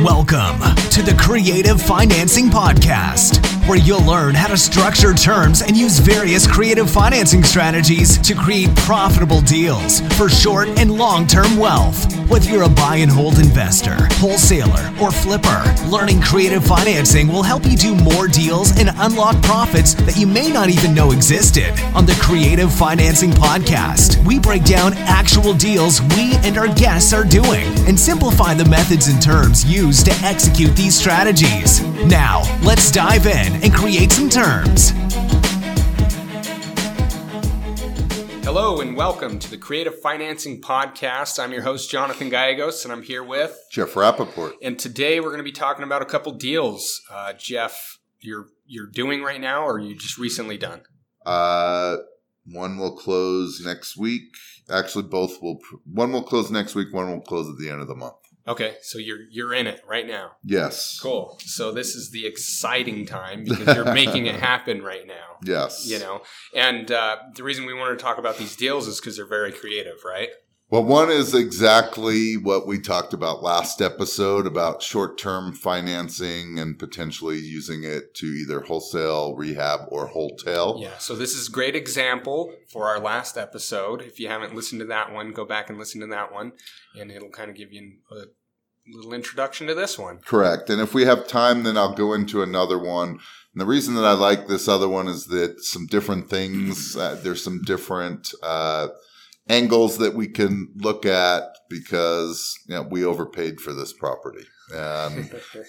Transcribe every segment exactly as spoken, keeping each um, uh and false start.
Welcome to the Creative Financing Podcast, where you'll learn how to structure terms and use various creative financing strategies to create profitable deals for short and long-term wealth. Whether you're a buy and hold investor, wholesaler, or flipper, learning creative financing will help you do more deals and unlock profits that you may not even know existed. On the Creative Financing Podcast, we break down actual deals we and our guests are doing and simplify the methods and terms used to execute these strategies. Now, let's dive in and create some terms. Hello and welcome to the Creative Financing Podcast. I'm your host, Jonathan Gallegos, and I'm here with Jeff Rappaport. And today we're going to be talking about a couple deals. Uh, Jeff, you're you're doing right now, or are you just recently done? Uh, one will close next week. Actually, both will. One will close next week. One will close at the end of the month. Okay, so you're you're in it right now. Yes. Cool. So this is the exciting time because you're making it happen right now. Yes. You know, and uh, the reason we wanted to talk about these deals is because they're very creative, right? Well, one is exactly what we talked about last episode about short-term financing and potentially using it to either wholesale, rehab, or wholesale. Yeah, so this is a great example for our last episode. If you haven't listened to that one, go back and listen to that one, and it'll kind of give you a little introduction to this one. Correct. And if we have time, then I'll go into another one. And the reason that I like this other one is that some different things, uh, there's some different uh angles that we can look at because you know, we overpaid for this property. Um,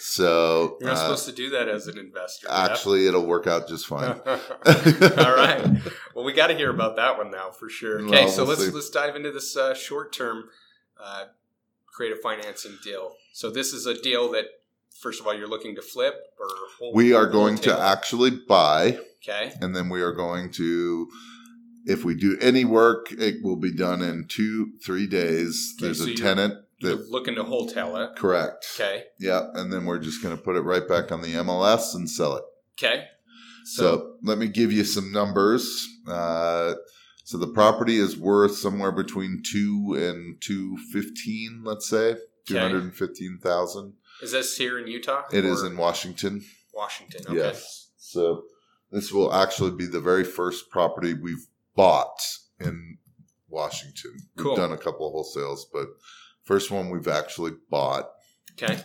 so you're not uh, supposed to do that as an investor. Actually, yeah? It'll work out just fine. All right. Well, we got to hear about that one now for sure. Okay, well, so we'll let's see. let's dive into this uh, short-term uh, creative financing deal. So this is a deal that, first of all, you're looking to flip or hold. We are going hold to actually buy. Okay. And then we are going to. If we do any work, it will be done in two, three days. Okay, There's so a you're, tenant. You're That, looking to wholesale it. correct. Okay. Yeah, and then we're just going to put it right back on the M L S and sell it. Okay. So, So, let me give you some numbers. Uh, so the property is worth somewhere between two and two fifteen. Let's say two hundred and fifteen thousand. is this here in Utah? It is or in Washington. Washington. Okay. Yes. So this will actually be the very first property we've bought in Washington. We've Cool. done a couple of wholesales, but first one we've actually bought. Okay.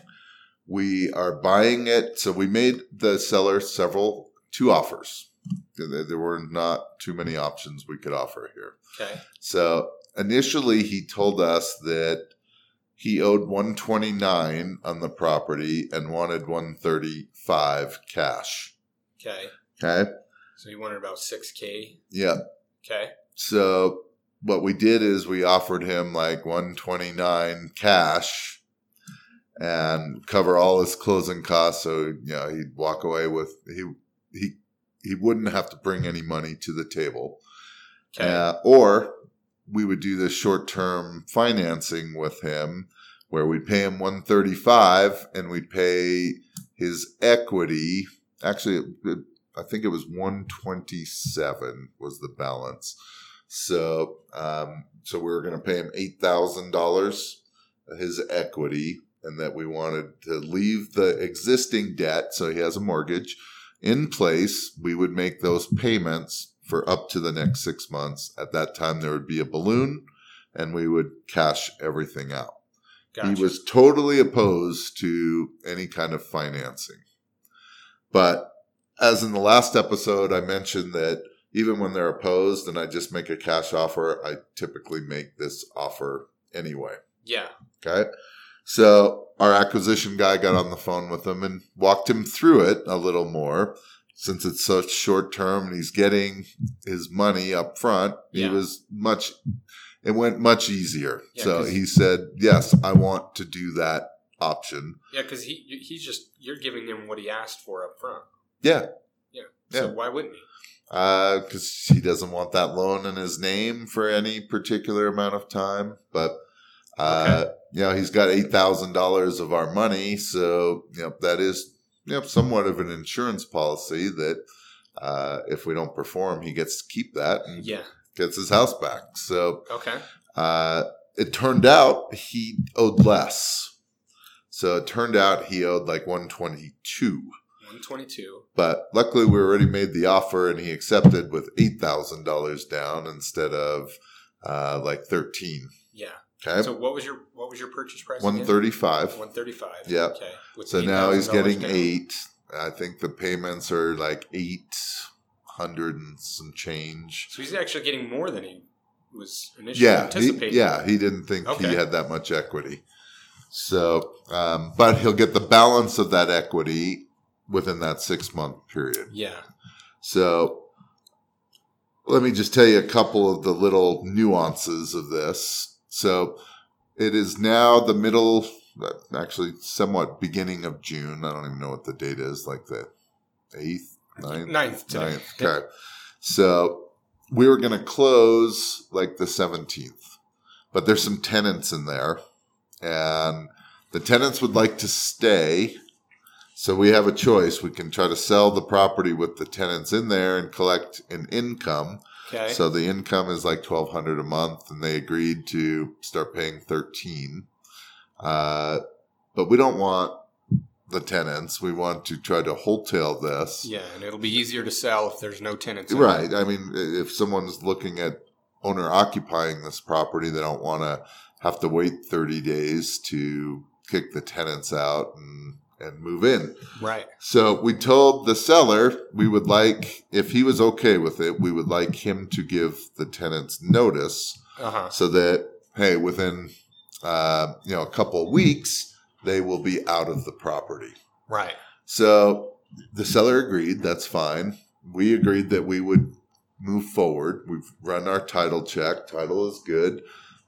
We are buying it. So we made the seller several, two offers. There there were not too many options we could offer here. Okay. So initially he told us that he owed one twenty-nine on the property and wanted one thirty-five cash. Okay. Okay. So you wanted about six K. Yeah. Okay. So what we did is we offered him like one twenty-nine cash and cover all his closing costs. So, you know, he'd walk away with, he, he, he wouldn't have to bring any money to the table. Okay. Uh, or we would do this short-term financing with him where we'd pay him one thirty-five and we'd pay his equity. Actually, it, it, I think it was one twenty-seven was the balance. So, um, so we were going to pay him eight thousand dollars, his equity, and that we wanted to leave the existing debt, so he has a mortgage, in place. We would make those payments for up to the next six months. At that time, there would be a balloon, and we would cash everything out. Gotcha. He was totally opposed to any kind of financing. But as in the last episode, I mentioned that even when they're opposed and I just make a cash offer, I typically make this offer anyway. Yeah. Okay. So our acquisition guy got on the phone with him and walked him through it a little more. Since it's such short term and he's getting his money up front, Yeah. he was much, it went much easier. Yeah, so 'cause- he said, yes, I want to do that option. Yeah, because he he's just you're giving him what he asked for up front. Yeah. Yeah. So Yeah. why wouldn't he? Because uh, he doesn't want that loan in his name for any particular amount of time. But, uh, Okay. you know, he's got eight thousand dollars of our money. So, you know, that is, you know, somewhat of an insurance policy that uh, if we don't perform, he gets to keep that and Yeah. gets his house back. So Okay. uh, it turned out he owed less. So it turned out he owed like one twenty-two. one twenty-two. But luckily we already made the offer and he accepted with eight thousand dollars down instead of uh, like thirteen. Yeah. Okay. So what was your what was your purchase price? one thirty-five. one thirty-five. Yeah. Okay. With So now he's getting down. eight. I think the payments are like eight hundred and some change. So he's actually getting more than he was initially Yeah, anticipating. he, yeah, he didn't think Okay. he had that much equity. So, um, but he'll get the balance of that equity within that six month period. Yeah. So let me just tell you a couple of the little nuances of this. So it is now the middle, actually somewhat beginning of June. I don't even know what the date is, like the eighth, ninth? Ninth today. Ninth. Okay. So we were going to close like the seventeenth, but there's some tenants in there and the tenants would like to stay. So we have a choice. We can try to sell the property with the tenants in there and collect an income. Okay. So the income is like twelve hundred dollars a month, and they agreed to start paying thirteen. Uh, but we don't want the tenants. We want to try to wholesale this. Yeah, and it'll be easier to sell if there's no tenants. in Right. it. I mean, if someone's looking at owner occupying this property, they don't want to have to wait thirty days to kick the tenants out and and move in. Right. So we told the seller we would like, if he was okay with it, we would like him to give the tenants notice Uh-huh. so that, hey, within uh, you know a couple of weeks, they will be out of the property. Right. So the seller agreed. That's fine. We agreed that we would move forward. We've run our title check. Title is good.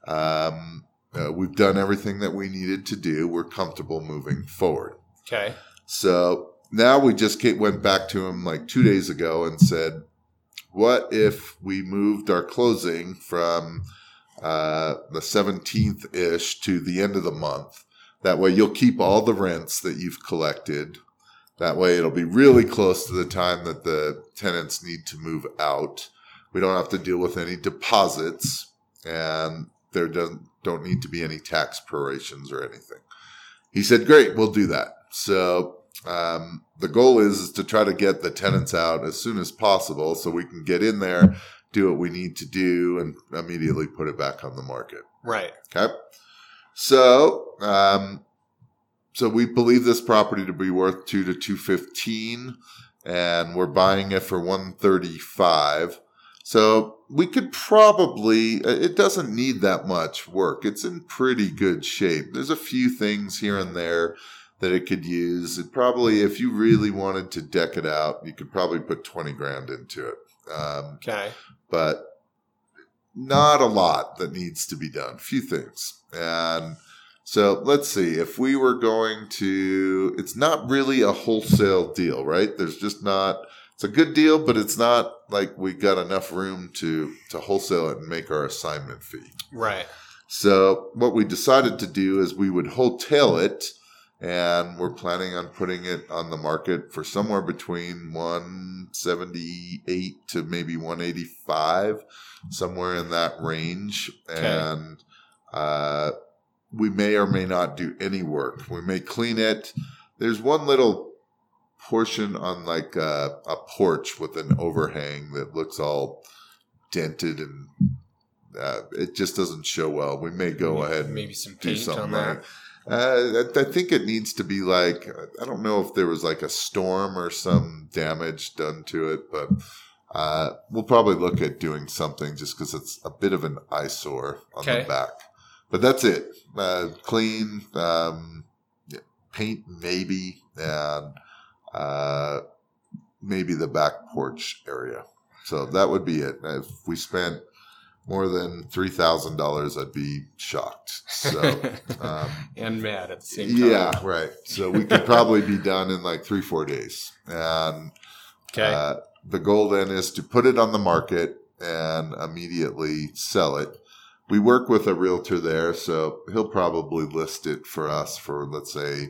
Um, uh, we've done everything that we needed to do. We're comfortable moving forward. Okay. So now we just came, went back to him like two days ago and said, what if we moved our closing from uh, the seventeenth-ish to the end of the month? That way you'll keep all the rents that you've collected. That way it'll be really close to the time that the tenants need to move out. We don't have to deal with any deposits, and there doesn't, don't need to be any tax prorations or anything. He said, great, we'll do that. So um, the goal is, is to try to get the tenants out as soon as possible so we can get in there, do what we need to do, and immediately put it back on the market. Right. Okay. So, um, so we believe this property to be worth two to two fifteen, and we're buying it for one thirty five. So we could probably, it doesn't need that much work. It's in pretty good shape. There's a few things here and there that it could use. It probably, if you really wanted to deck it out, you could probably put twenty grand into it. Um, Okay. but not a lot that needs to be done. A few things. And so let's see, if we were going to, it's not really a wholesale deal, right? There's just not, it's a good deal, but it's not like we got enough room to, to wholesale it and make our assignment fee. Right. So what we decided to do is we would wholesale it, and we're planning on putting it on the market for somewhere between one seventy-eight to maybe one eighty-five, somewhere in that range. Okay. And uh, we may or may not do any work. We may clean it. There's one little portion on like a, a porch with an overhang that looks all dented, and uh, it just doesn't show well. We may go maybe, ahead and maybe some do paint something on like that. uh, I, I think it needs to be like, I don't know if there was like a storm or some damage done to it, but uh, we'll probably look at doing something just because it's a bit of an eyesore on Okay. the back. But that's it. Uh, clean, um, yeah, paint maybe, and uh, maybe the back porch area. So that would be it. If we spent more than three thousand dollars, I'd be shocked. So, um, and mad at the same time. yeah, right. So we could probably be done in like three, four days. And Okay. uh, the goal then is to put it on the market and immediately sell it. We work with a realtor there, so he'll probably list it for us for, let's say,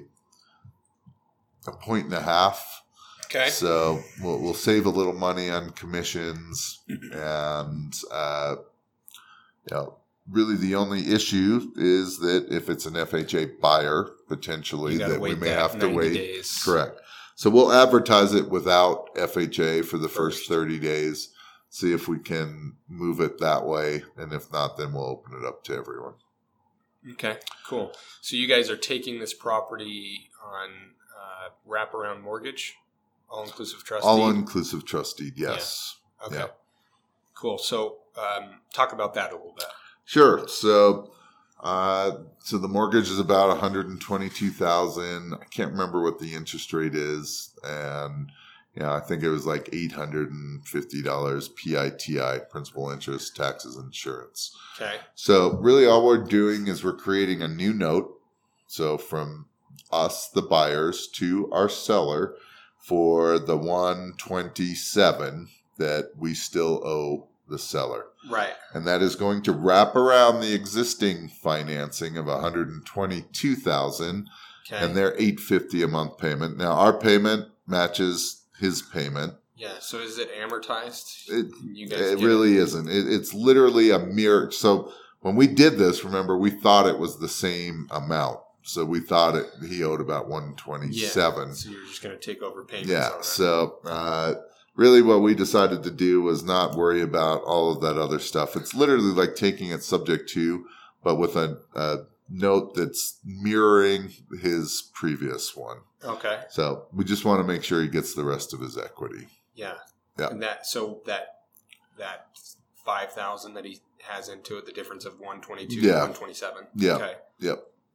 a point and a half. okay. So we'll, we'll save a little money on commissions, and uh, you know, really the only issue is that if it's an F H A buyer, potentially, that we may have to wait. Days. Correct. So we'll advertise it without F H A for the first, first thirty days, see if we can move it that way. And if not, then we'll open it up to everyone. Okay, cool. So you guys are taking this property on uh, wraparound mortgage, all-inclusive trust deed? All-inclusive trust deed, yes. Yeah. Okay, yeah. Cool. So um, talk about that a little bit. Sure. So uh, so the mortgage is about one hundred twenty-two thousand dollars. I can't remember what the interest rate is. And yeah, I think it was like eight hundred fifty dollars P I T I, principal, interest, taxes, insurance. Okay. So really all we're doing is we're creating a new note. So from us, the buyers, to our seller for the one twenty-seven that we still owe the seller. Right. And that is going to wrap around the existing financing of one hundred twenty-two thousand dollars okay. and their eight hundred fifty dollars a month payment. Now our payment matches his payment. Yeah. So is it amortized? It, you guys it really it? isn't. It, it's literally a mirror. So when we did this, remember, we thought it was the same amount. So we thought it he owed about one twenty-seven. Yeah. So you're just going to take over payments yeah. on it. So uh, really what we decided to do was not worry about all of that other stuff. It's literally like taking it subject to, but with a, a note that's mirroring his previous one. Okay. So we just want to make sure he gets the rest of his equity. Yeah. Yeah. And that so that that five thousand that he has into it, the difference of one twenty two yeah. to one twenty seven. Yeah. Okay. Yep.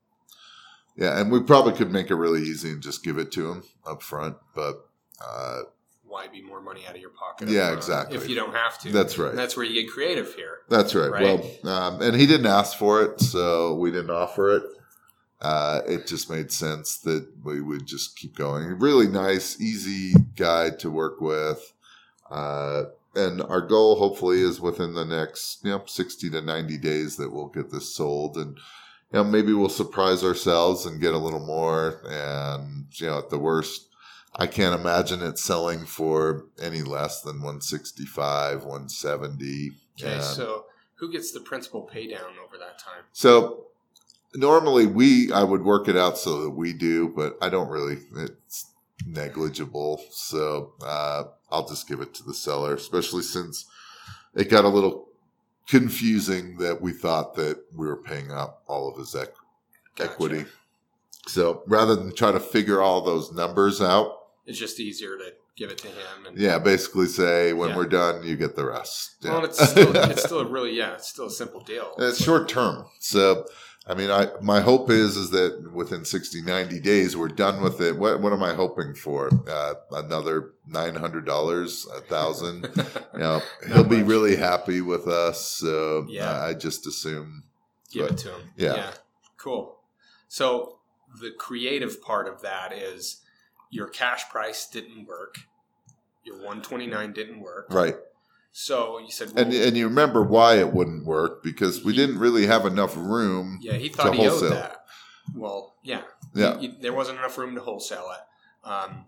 Yeah, and we probably could make it really easy and just give it to him up front, but uh, why be more money out of your pocket? Yeah, front, exactly. If you don't have to. That's right. And that's where you get creative here. That's right. right? Well, um, and he didn't ask for it, so we didn't offer it. Uh, it just made sense that we would just keep going. Really nice, easy guy to work with. Uh, and our goal, hopefully, is within the next you know, sixty to ninety days that we'll get this sold. And you know, maybe we'll surprise ourselves and get a little more. And you know, at the worst, I can't imagine it selling for any less than one sixty-five, one seventy. Okay, and so who gets the principal pay down over that time? So normally we, I would work it out so that we do, but I don't really, it's negligible. So uh, I'll just give it to the seller, especially since it got a little confusing that we thought that we were paying up all of his equ- Gotcha. equity. So rather than try to figure all those numbers out, It's just easier to give it to him. And, yeah, basically say when Yeah. we're done, you get the rest. Yeah. Well, it's still, it's still a really, yeah, it's still a simple deal. And it's like- short term. So, I mean, I my hope is is that within sixty, ninety days, we're done with it. What what am I hoping for? Uh, another nine hundred dollars, one thousand dollars. You know, he'll be much. really happy with us. So Yeah. uh, I just assume. Give but- it to him. yeah. Cool. So the creative part of that is your cash price didn't work. Your one twenty-nine didn't work. Right. So you said, well, And and you remember why it wouldn't work because we He- didn't really have enough room. yeah, he thought to he owed wholesale. that. Well, yeah. Yeah. He- he- there wasn't enough room to wholesale it. Um,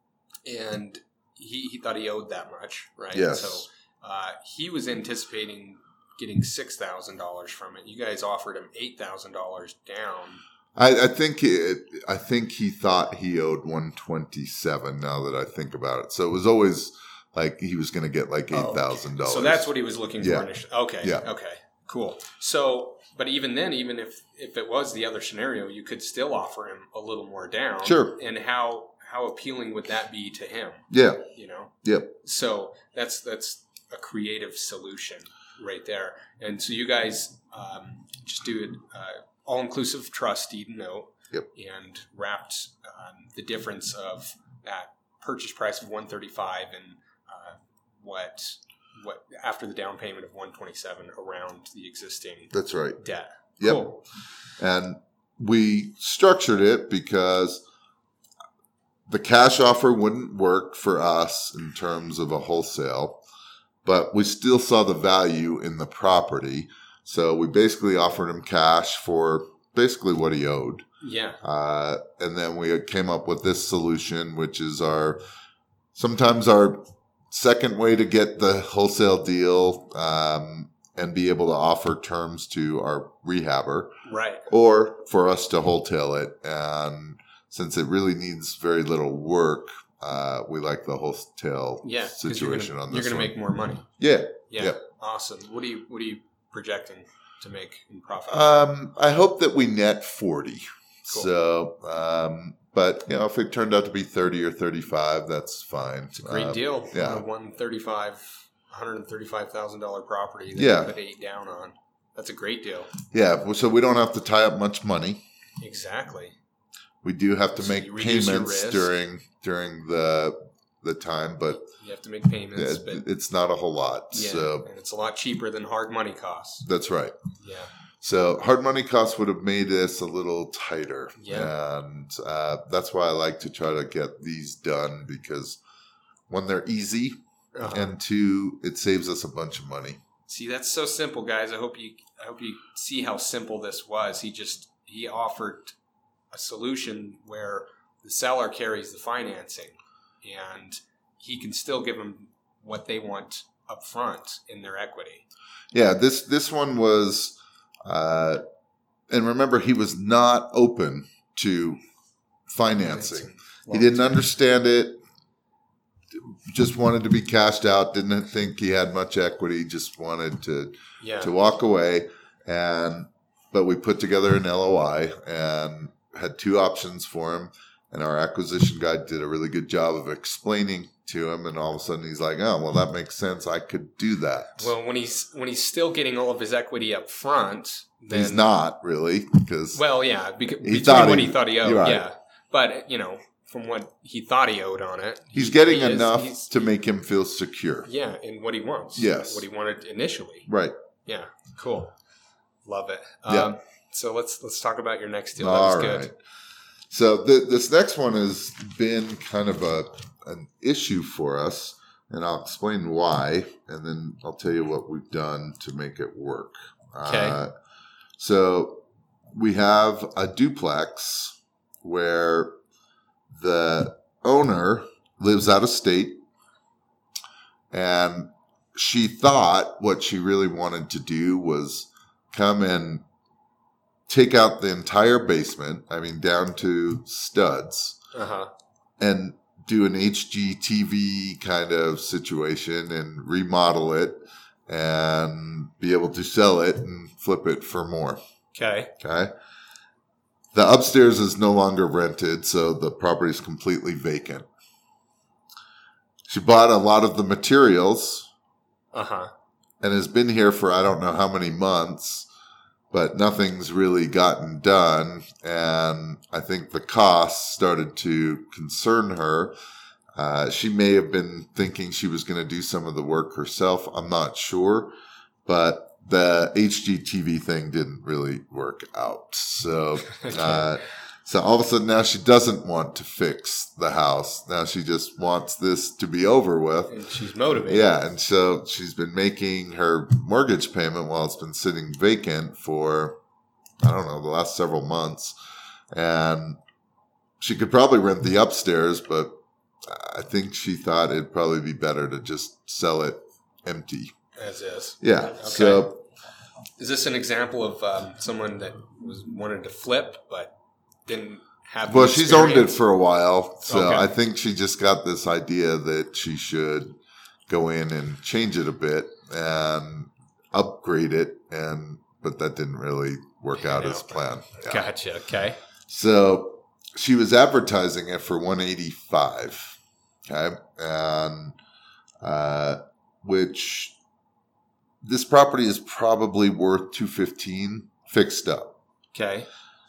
and he, he thought he owed that much, right? Yes. So uh, he was anticipating getting six thousand dollars from it. You guys offered him eight thousand dollars down. I, I think it, I think he thought he owed one twenty-seven. Now that I think about it, so it was always like he was going to get like Oh, eight okay. thousand dollars. So that's what he was looking Yeah. for initially. Okay. Yeah. Okay. Cool. So, but even then, even if if it was the other scenario, you could still offer him a little more down. Sure. And how how appealing would that be to him? Yeah. You know. Yep. So that's that's a creative solution right there. And so you guys um, just do an uh, all-inclusive trust deed note. Yep. And wrapped um, the difference of that purchase price of one thirty-five and uh, what what after the down payment of one twenty-seven around the existing That's right. debt. Yep. Cool. And we structured it because the cash offer wouldn't work for us in terms of a wholesale, but we still saw the value in the property. So we basically offered him cash for basically what he owed. Yeah. Uh, and then we came up with this solution, which is our sometimes our second way to get the wholesale deal. Um, and be able to offer terms to our rehabber, Right. or for us to wholesale it. And since it really needs very little work, uh, we like the wholesale Yeah. 'cause situation you're gonna, on this You're going one. to make more money. Yeah. Yeah. Yeah. Awesome. What are you What are you projecting to make in profit? Um, I hope that we net forty. Cool. So, um, but you know, if it turned out to be thirty or thirty-five, that's fine. It's a great Um, deal. yeah. On a one thirty-five, one hundred thirty-five thousand dollar property that Yeah. you put eight down on. That's a great deal. Yeah. well, So we don't have to tie up much money. Exactly. We do have to So make you reduce your payments risk. during during the the time, but You have to make payments, it, but it's not a whole lot. yeah, So and it's a lot cheaper than hard money costs. that's right. Yeah. So hard money costs would have made this a little tighter. Yeah. And uh, that's why I like to try to get these done, because one, they're easy, Uh-huh. and two, it saves us a bunch of money. See, that's so simple, guys. I hope you I hope you see how simple this was. He just he offered a solution where the seller carries the financing, and he can still give them what they want up front in their equity. Yeah, this this one was, uh, and remember, he was not open to financing. He didn't understand it. Just wanted to be cashed out. Didn't think he had much equity. Just wanted to Yeah. to walk away. And but we put together an L O I and had two options for him. And our acquisition guy did a really good job of explaining to him. And all of a sudden, he's like, "Oh, well, that makes sense. I could do that." Well, when he's when he's still getting all of his equity up front, then he's not really, because Well, yeah, because He between thought what he- he thought he owed, you're right. yeah. But you know, from what he thought he owed on it, he's he- getting he is- enough he's- to make him feel secure. yeah, in what he wants. Yes. what he wanted initially. Right. Yeah, cool, love it. Yeah. Um, so let's let's talk about your next deal. All that was right. good. So th- this next one has been kind of a an issue for us, and I'll explain why, and then I'll tell you what we've done to make it work. Okay. Uh, so we have a duplex where the owner lives out of state, and she thought what she really wanted to do was come and take out the entire basement, I mean, down to studs, Uh huh. and do an H G T V kind of situation and remodel it and be able to sell it and flip it for more. Okay. Okay. The upstairs is no longer rented, so the property is completely vacant. She bought a lot of the materials Uh huh. and has been here for I don't know how many months, but nothing's really gotten done. And I think the costs started to concern her. Uh, she may have been thinking she was going to do some of the work herself. I'm not sure. But the H G T V thing didn't really work out. So, uh, so all of a sudden now she doesn't want to fix the house. Now she just wants this to be over with. And she's motivated. Yeah, and so she's been making her mortgage payment while it's been sitting vacant for, I don't know, the last several months. And she could probably rent the upstairs, but I think she thought it'd probably be better to just sell it empty. As is. Yeah, Okay. so Is this an example of um, someone that was wanted to flip but didn't have? well, the she's owned it experience? for a while, so Okay. I think she just got this idea that she should go in and change it a bit and upgrade it, and but that didn't really work Pan out out. as planned. Yeah. Gotcha. Okay. So she was advertising it for one eighty-five, okay, and uh, which this property is probably worth two fifteen fixed up. Okay.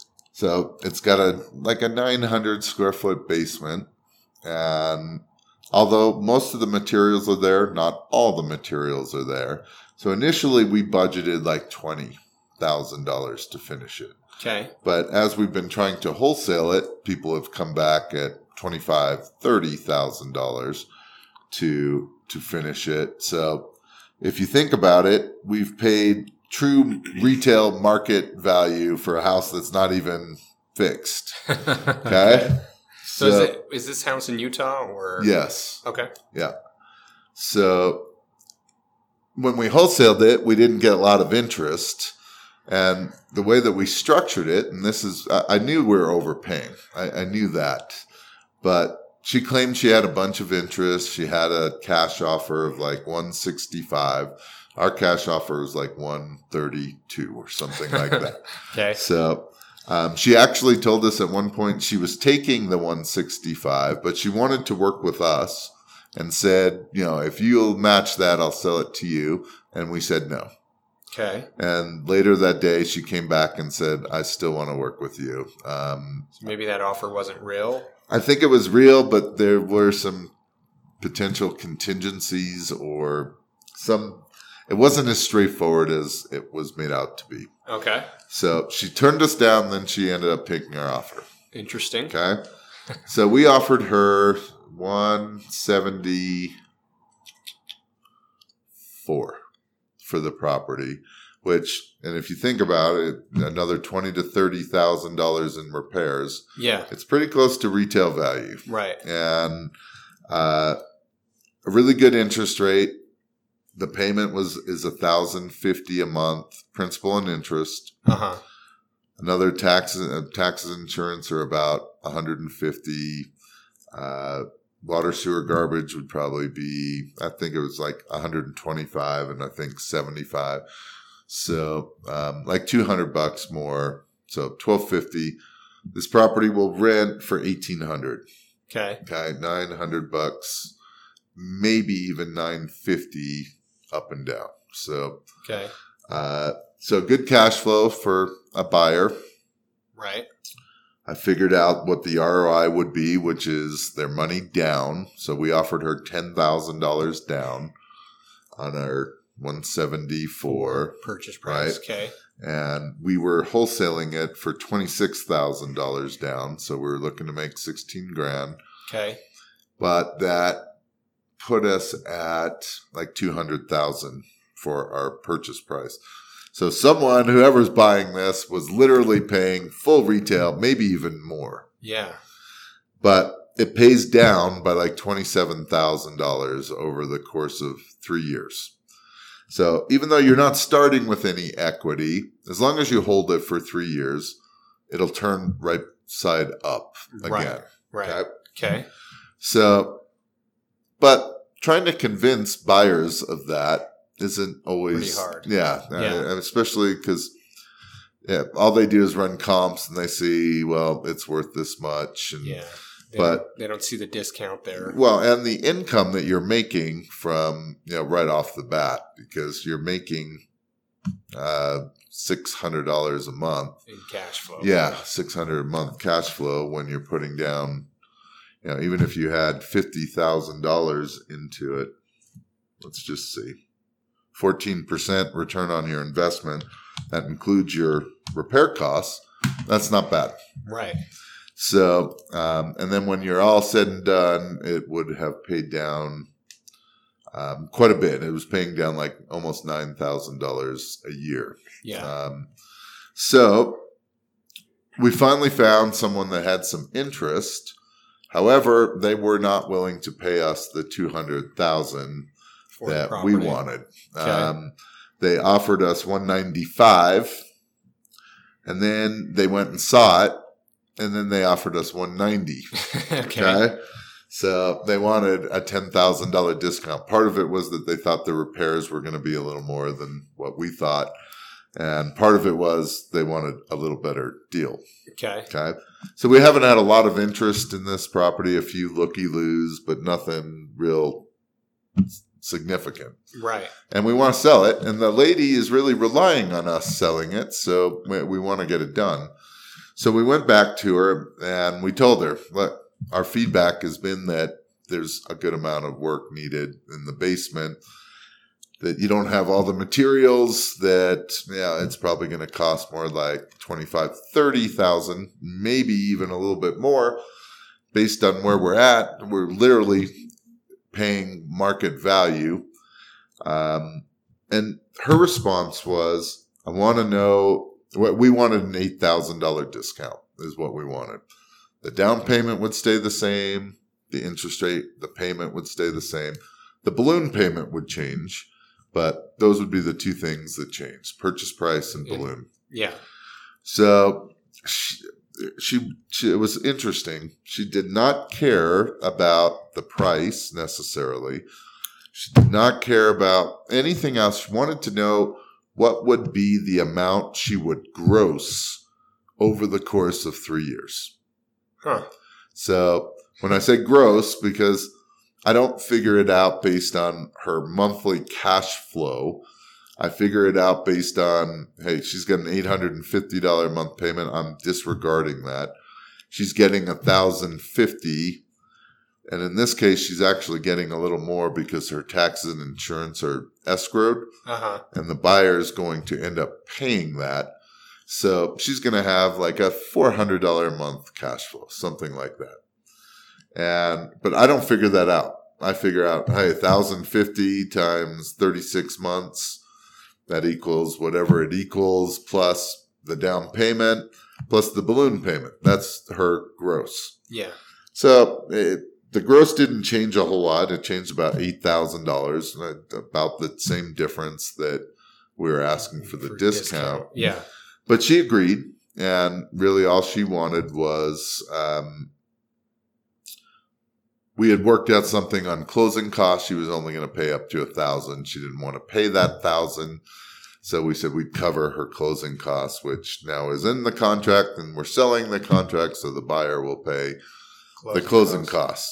So it's got a like a nine hundred square foot basement, and although most of the materials are there, not all the materials are there. So initially we budgeted like twenty thousand dollars to finish it. Okay. But as we've been trying to wholesale it, people have come back at twenty-five thousand dollars, thirty thousand dollars to to finish it. So if you think about it, we've paid true retail market value for a house that's not even fixed. Okay? So, is it is this house in Utah or? Yes. Okay. Yeah. So when we wholesaled it, we didn't get a lot of interest. And the way that we structured it, and this is, I, I knew we were overpaying. I, I knew that. But she claimed she had a bunch of interest. She had a cash offer of like one sixty-five. Our cash offer was like one thirty-two or something like that. Okay. So um, she actually told us at one point she was taking the one sixty-five, but she wanted to work with us and said, you know, if you'll match that, I'll sell it to you. And we said no. Okay. And later that day, she came back and said, I still want to work with you. Um, so maybe that offer wasn't real. I think it was real, but there were some potential contingencies or some, it wasn't as straightforward as it was made out to be. Okay. So she turned us down, then she ended up taking our offer. Interesting. Okay. So we offered her one seventy-four for the property, which, and if you think about it, another twenty to thirty thousand dollars in repairs. Yeah, it's pretty close to retail value, right? And uh, a really good interest rate. The payment was is a thousand fifty a month, principal and interest. Uh huh. Another taxes, uh, taxes, insurance are about one hundred and fifty. Uh, water, sewer, garbage would probably be, I think it was like one hundred and twenty-five, and I think seventy-five. So, um, like two hundred bucks more. So twelve fifty. This property will rent for eighteen hundred. Okay. Okay, nine hundred bucks, maybe even nine fifty up and down. So, okay. Uh, so good cash flow for a buyer. Right. I figured out what the R O I would be, which is their money down. So we offered her ten thousand dollars down on our one seventy-four purchase price. Right? Okay. And we were wholesaling it for twenty-six thousand dollars down. So we were looking to make sixteen grand. Okay. But that put us at like two hundred thousand for our purchase price. So someone, whoever's buying this, was literally paying full retail, maybe even more. Yeah. But it pays down by like twenty-seven thousand dollars over the course of three years. So even though you're not starting with any equity, as long as you hold it for three years, it'll turn right side up again. Right. Right. Okay. okay. So, but trying to convince buyers of that isn't always pretty hard. Yeah, yeah. Uh, especially because yeah, all they do is run comps and they see, well, it's worth this much. And, yeah, they but don't, they don't see the discount there. Well, and the income that you're making from you know right off the bat, because you're making uh, six hundred dollars a month in cash flow. Yeah, six hundred a month cash flow when you're putting down. You know, even if you had fifty thousand dollars into it, let's just see. fourteen percent return on your investment. That includes your repair costs. That's not bad. Right. So, um, and then when you're all said and done, it would have paid down um, quite a bit. It was paying down like almost nine thousand dollars a year. Yeah. Um, so we finally found someone that had some interest. However, they were not willing to pay us the two hundred thousand dollars that we wanted. Okay. Um, they offered us one ninety-five, and then they went and saw it, and then they offered us one ninety. okay. okay. So they wanted a ten thousand dollars discount. Part of it was that they thought the repairs were going to be a little more than what we thought. And part of it was they wanted a little better deal. Okay. Okay. So we haven't had a lot of interest in this property, a few looky-loos, but nothing real significant. Right. And we want to sell it. And the lady is really relying on us selling it. So we, we want to get it done. So we went back to her and we told her, look, our feedback has been that there's a good amount of work needed in the basement, that you don't have all the materials, that, yeah, it's probably going to cost more like twenty-five, thirty thousand, maybe even a little bit more based on where we're at. We're literally paying market value. Um, and her response was, I want to know, we wanted an eight thousand dollars discount is what we wanted. The down payment would stay the same. The interest rate, the payment would stay the same. The balloon payment would change. But those would be the two things that changed: purchase price and balloon. Yeah. So she, she, she, it was interesting. She did not care about the price necessarily. She did not care about anything else. She wanted to know what would be the amount she would gross over the course of three years. Huh. So when I say gross, because I don't figure it out based on her monthly cash flow. I figure it out based on, hey, she's got an eight hundred fifty dollars a month payment. I'm disregarding that. She's getting one thousand fifty dollars. And in this case, she's actually getting a little more because her taxes and insurance are escrowed. Uh-huh. And the buyer is going to end up paying that. So she's going to have like a four hundred dollars a month cash flow, something like that. And but I don't figure that out. I figure out, hey, one thousand fifty times thirty-six months, that equals whatever it equals, plus the down payment, plus the balloon payment. That's her gross. Yeah. So it, the gross didn't change a whole lot. It changed about eight thousand dollars, about the same difference that we were asking for the For discount. discount. Yeah. But she agreed, and really all she wanted was um, we had worked out something on closing costs. She was only going to pay up to a thousand. She didn't want to pay that thousand, so we said we'd cover her closing costs, which now is in the contract, and we're selling the contract, so the buyer will pay Closing the closing costs. costs.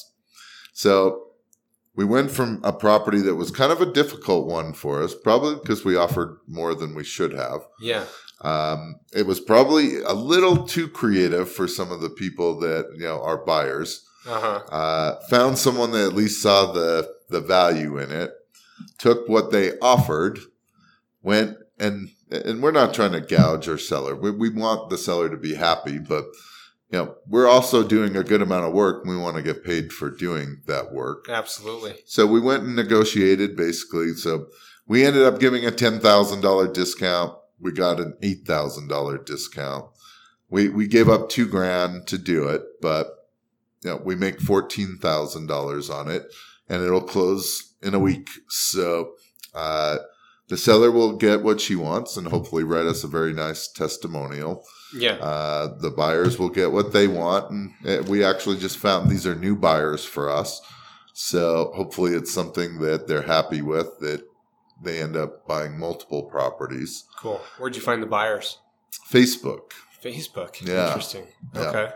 So we went from a property that was kind of a difficult one for us, probably because we offered more than we should have. Yeah. Um, it was probably a little too creative for some of the people that, you know, are buyers. Uh-huh. Uh, found someone that at least saw the, the value in it, took what they offered, went and, and we're not trying to gouge our seller. We, we want the seller to be happy, but, you know, we're also doing a good amount of work. And we want to get paid for doing that work. Absolutely. So we went and negotiated basically. So we ended up giving a ten thousand dollars discount. We got an eight thousand dollars discount. We we gave up two grand to do it, but you know, we make fourteen thousand dollars on it, and it'll close in a week. So uh, the seller will get what she wants and hopefully write us a very nice testimonial. Yeah. Uh, the buyers will get what they want, and uh, we actually just found these are new buyers for us. So hopefully it's something that they're happy with, that they end up buying multiple properties. Cool. Where'd you find the buyers? Facebook. Facebook. Yeah. Interesting. Yeah. Okay.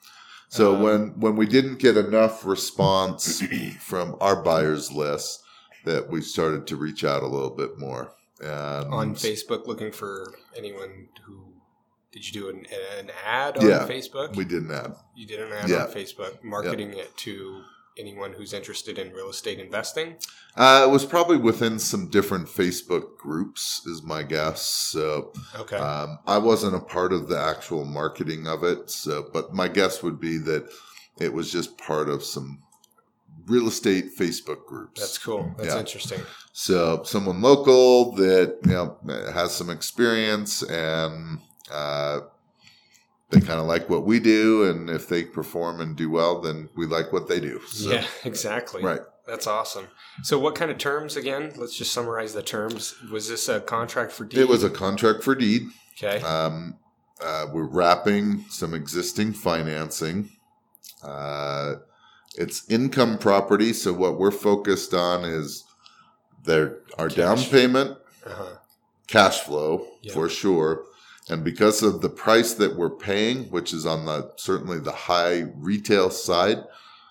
So Um, when, when we didn't get enough response from our buyers list, that we started to reach out a little bit more. And On Facebook, looking for anyone who... Did you do an, an ad on Yeah, Facebook? we did an ad. You did an ad Yeah. on Facebook, marketing it to anyone who's interested in real estate investing? Uh, it was probably within some different Facebook groups, is my guess. So Okay. um, I wasn't a part of the actual marketing of it. So, but my guess would be that it was just part of some real estate Facebook groups. That's cool. That's Yeah. interesting. So someone local that, you know, has some experience, and uh, they kind of like what we do, and if they perform and do well, then we like what they do. So, Yeah, exactly. right. That's awesome. So what kind of terms, again? Let's just summarize the terms. Was this a contract for deed? It was a contract for deed. Okay. Um, uh, we're wrapping some existing financing. Uh, it's income property, so what we're focused on is their our down Cash. payment, Uh-huh. cash flow Yeah. for sure. And because of the price that we're paying, which is on the certainly the high retail side,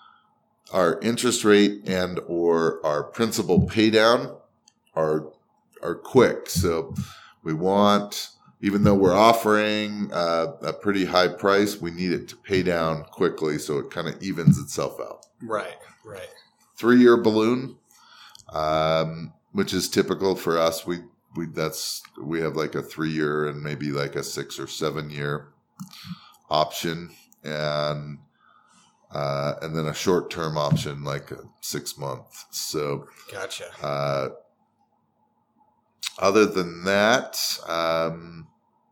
our interest rate and or our principal pay down are are quick. So we want, even though we're offering uh, a pretty high price, we need it to pay down quickly, so it kind of evens itself out. Right, right. Three-year balloon, um, which is typical for us. We we that's we have like a three-year and maybe like a six or seven-year option, and uh, and then a short-term option like a six-month. So Gotcha. uh, other than that, um,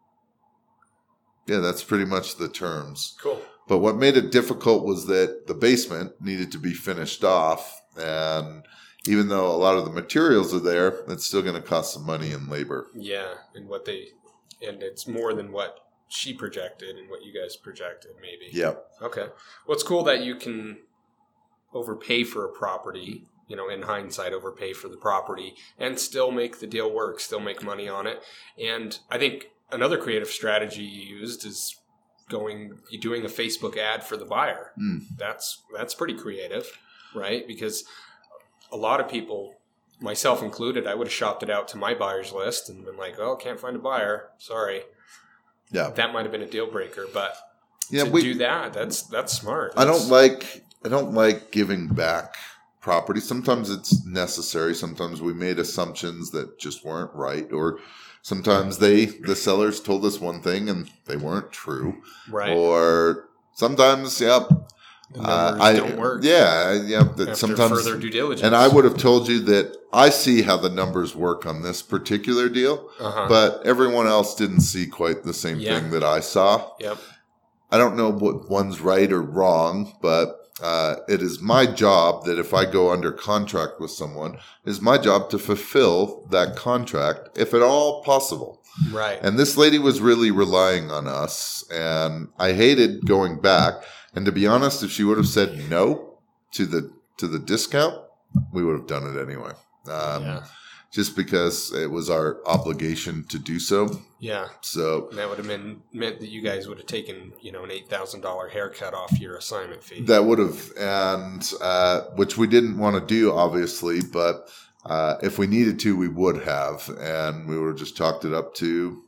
yeah, that's pretty much the terms. Cool. But what made it difficult was that the basement needed to be finished off, and even though a lot of the materials are there, it's still going to cost some money and labor. Yeah, and what they, and it's more than what she projected and what you guys projected, maybe. Yeah. Okay. Well, it's cool that you can overpay for a property, you know, in hindsight, overpay for the property and still make the deal work, still make money on it. And I think another creative strategy you used is going, you doing a Facebook ad for the buyer. Mm. That's, that's pretty creative, right? Because a lot of people, myself included, I would have shopped it out to my buyers list and been like, oh, can't find a buyer. Sorry. Yeah. That might have been a deal breaker, but yeah, to we, do that, that's, that's smart. That's, I don't like, I don't like giving back property. Sometimes it's necessary. Sometimes we made assumptions that just weren't right, or sometimes they, the sellers told us one thing and they weren't true. Right. Or sometimes, yeah, the numbers uh, I, don't work. Yeah, yeah. That After sometimes further due diligence. And I would have told you that I see how the numbers work on this particular deal, uh-huh. but everyone else didn't see quite the same Yeah. thing that I saw. Yep. I don't know what one's right or wrong, but uh, it is my job that if I go under contract with someone, it is my job to fulfill that contract, if at all possible. Right. And this lady was really relying on us, and I hated going back. And to be honest, if she would have said no to the to the discount, we would have done it anyway. Um, yeah. Just because it was our obligation to do so. Yeah. So And that would have been meant that you guys would have taken, you know, an eight thousand dollars haircut off your assignment fee. that would have, and uh, which we didn't want to do, obviously, but uh, if we needed to, we would have, and we would have just chalked it up to,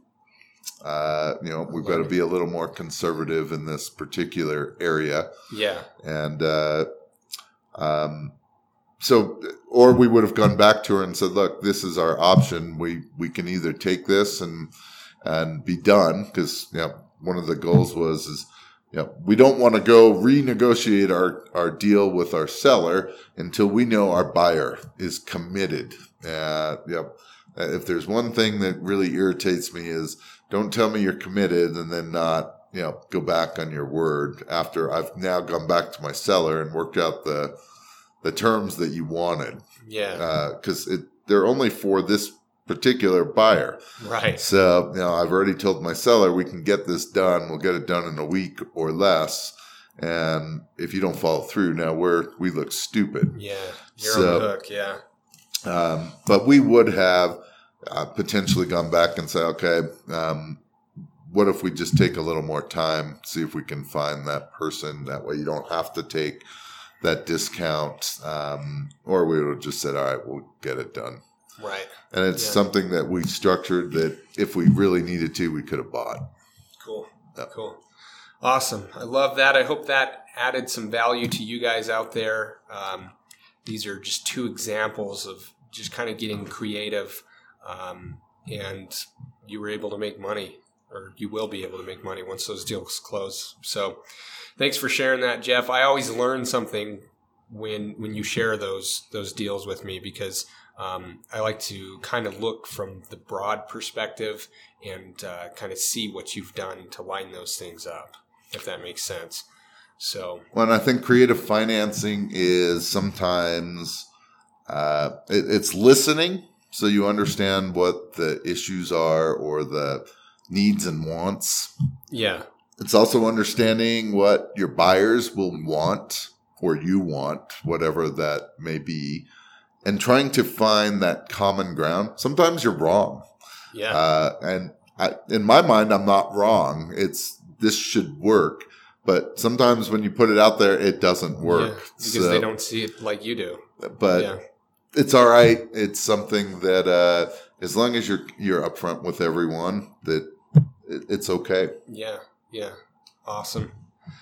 uh, you know, we've got to be a little more conservative in this particular area. Yeah. And uh, um, so, or we would have gone back to her and said, look, this is our option. We we can either take this and and be done, because, you know, one of the goals was, is, you know, we don't want to go renegotiate our, our deal with our seller until we know our buyer is committed. Uh, you know, if there's one thing that really irritates me is, don't tell me you're committed and then not, you know, go back on your word after I've now gone back to my seller and worked out the the terms that you wanted. Yeah. Because uh, they're only for this particular buyer. Right. So, you know, I've already told my seller we can get this done. We'll get it done in a week or less. And if you don't follow through, now we're we look stupid. Yeah. You're So, on the hook. Yeah. Um, but we would have uh, potentially gone back and say, okay, um, what if we just take a little more time, see if we can find that person? That way you don't have to take that discount. Um, or we would have just said, all right, we'll get it done. Right. And it's Yeah. something that we structured that if we really needed to, we could have bought. Cool. Yep. Cool. Awesome. I love that. I hope that added some value to you guys out there. Um, these are just two examples of just kind of getting creative, um, and you were able to make money, or you will be able to make money once those deals close. So thanks for sharing that, Jeff. I always learn something when when you share those those deals with me, because um, I like to kind of look from the broad perspective and uh, kind of see what you've done to line those things up, if that makes sense. So, Well, and I think creative financing is sometimes uh, it, it's listening, so you understand what the issues are or the needs and wants. yeah, It's also understanding what your buyers will want or you want, whatever that may be, and trying to find that common ground. Sometimes you're wrong. yeah, Uh, and I, in my mind, I'm not wrong. It's this should work. But sometimes when you put it out there, it doesn't work. yeah, because So- they don't see it like you do. But yeah, it's all right. It's something that uh, as long as you're you're upfront with everyone, that it, it's okay. yeah, yeah. Awesome.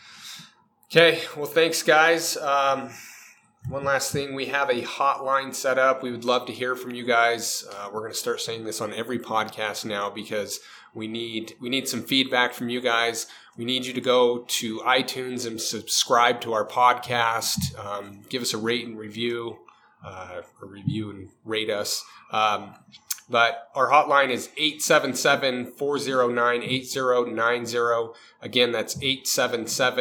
Okay, well, thanks, guys. Um, one last thing, we have a hotline set up. We would love to hear from you guys. Uh, we're going to start saying this on every podcast now, because we need we need some feedback from you guys. We need you to go to iTunes and subscribe to our podcast. Um, give us a rate and review, uh, or review and rate us. Um, but our hotline is eight seven seven, four oh nine, eight oh nine oh. Again, that's eight seven seven,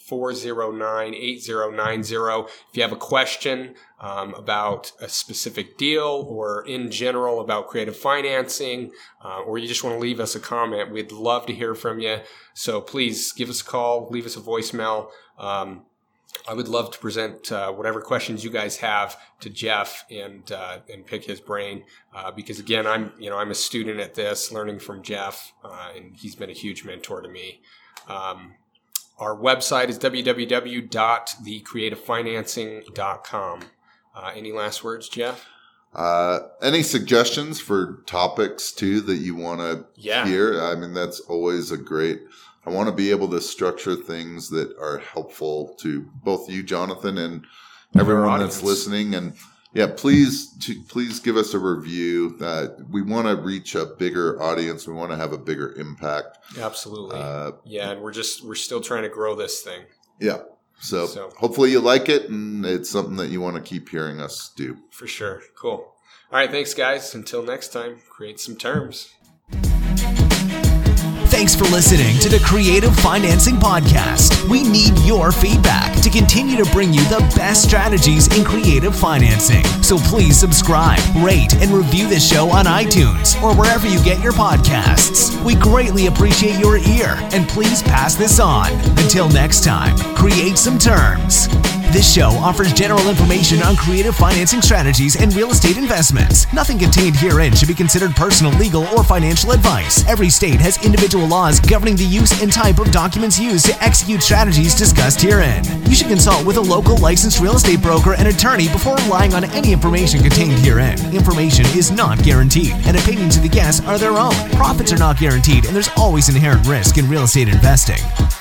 four oh nine, eight oh nine oh. If you have a question um, about a specific deal or in general about creative financing, uh, or you just want to leave us a comment, we'd love to hear from you. So please give us a call, leave us a voicemail. Um, I would love to present uh, whatever questions you guys have to Jeff and uh, and pick his brain uh, because again, I'm you know I'm a student at this, learning from Jeff, uh, and he's been a huge mentor to me. Um, our website is w w w dot the creative financing dot com. Uh, any last words, Jeff? Uh, any suggestions for topics too that you want to yeah. hear? I mean, that's always a great. I want to be able to structure things that are helpful to both you, Jonathan, and everyone that's listening. And yeah, please, to, please give us a review. Uh, we want to reach a bigger audience. We want to have a bigger impact. Absolutely. Uh, yeah, and we're just we're still trying to grow this thing. Yeah. So, so hopefully you like it, and it's something that you want to keep hearing us do. For sure. Cool. All right. Thanks, guys. Until next time, create some terms. Thanks for listening to the Creative Financing Podcast. We need your feedback to continue to bring you the best strategies in creative financing. So please subscribe, rate, and review this show on iTunes or wherever you get your podcasts. We greatly appreciate your ear, and please pass this on. Until next time, create some terms. This show offers general information on creative financing strategies and real estate investments. Nothing contained herein should be considered personal, legal, or financial advice. Every state has individual laws governing the use and type of documents used to execute strategies discussed herein. You should consult with a local licensed real estate broker and attorney before relying on any information contained herein. Information is not guaranteed, and opinions of the guests are their own. Profits are not guaranteed, and there's always inherent risk in real estate investing.